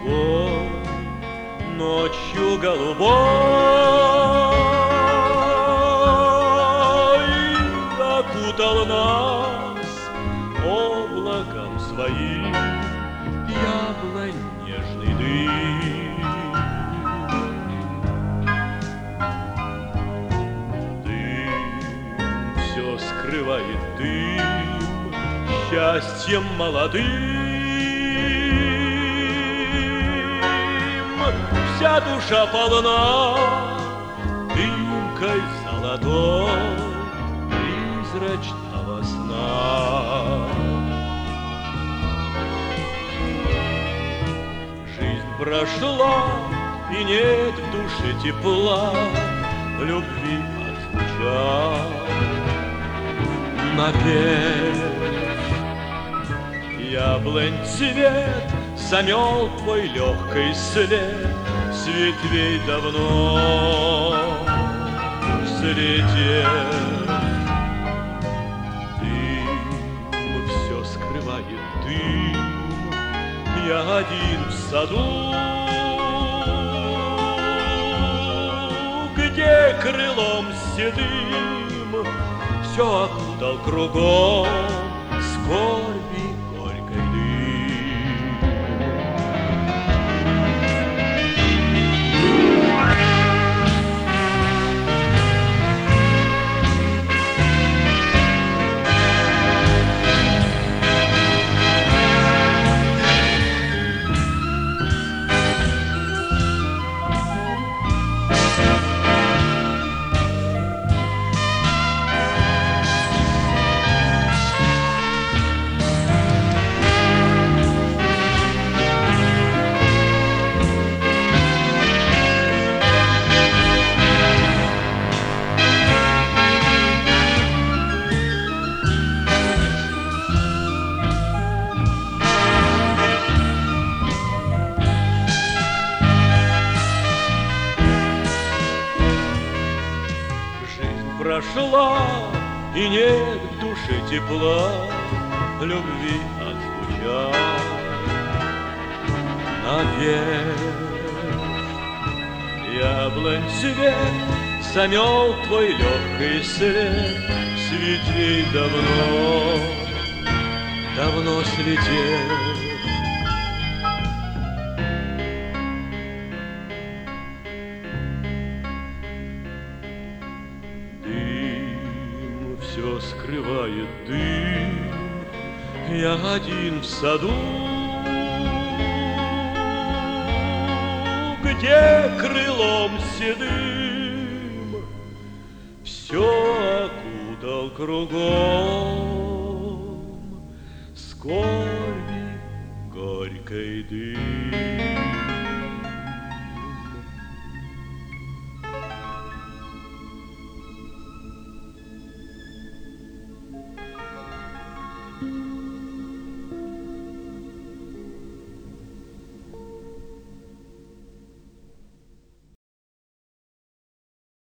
тобой ночью голубой окутал нас облаком своим яблонь нежный дым. Дым все скрывает, дым счастьем молодым. Вся душа полна дымкой золотой призрачного сна. Жизнь прошла, и нет в душе тепла, любви отзвучал напев. Яблонь цвет замел твой легкий след, с ветвей давно взлетев. Дым все скрывает, дым, я один в саду, где крылом седым все окутал кругом скорби горькой дым. Прошла, и нет в душе тепла, любви отзвучал напев. Яблонь цвет замел твой легкий след, с ветвей давно, давно слетев. Все скрывает дым, я один в саду, где крылом седым все окутал кругом скорби горькой дым.